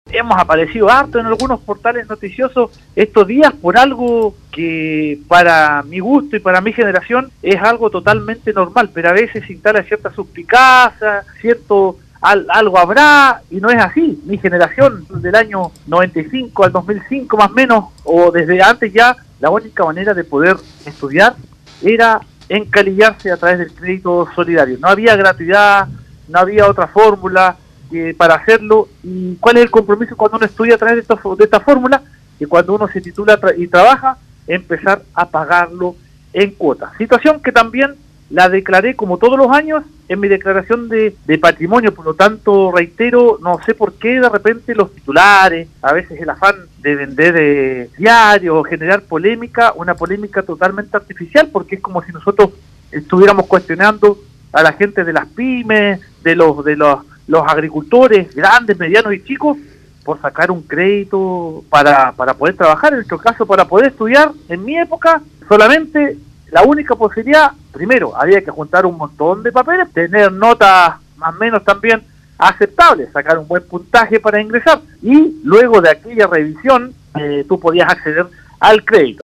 Hemos aparecido harto en algunos portales noticiosos estos días por algo que para mi gusto y para mi generación es algo totalmente normal, pero a veces se instala cierta suspicacia, algo habrá, y no es así. Mi generación del año 95 al 2005 más o menos, o desde antes ya, la única manera de poder estudiar era encalillarse a través del crédito solidario. No había gratuidad, no había otra fórmula para hacerlo. ¿Y cuál es el compromiso cuando uno estudia a través de esta fórmula? Que cuando uno se titula y trabaja, empezar a pagarlo en cuotas. Situación que también la declaré como todos los años en mi declaración de patrimonio. Por lo tanto, reitero, no sé por qué de repente los titulares, a veces el afán de vender diarios o generar polémica, una polémica totalmente artificial, porque es como si nosotros estuviéramos cuestionando a la gente de las pymes, de los agricultores grandes, medianos y chicos, por sacar un crédito para poder trabajar. En nuestro caso, para poder estudiar, en mi época, solamente la única posibilidad, primero, había que juntar un montón de papeles, tener notas más o menos también aceptables, sacar un buen puntaje para ingresar, y luego de aquella revisión, tú podías acceder al crédito.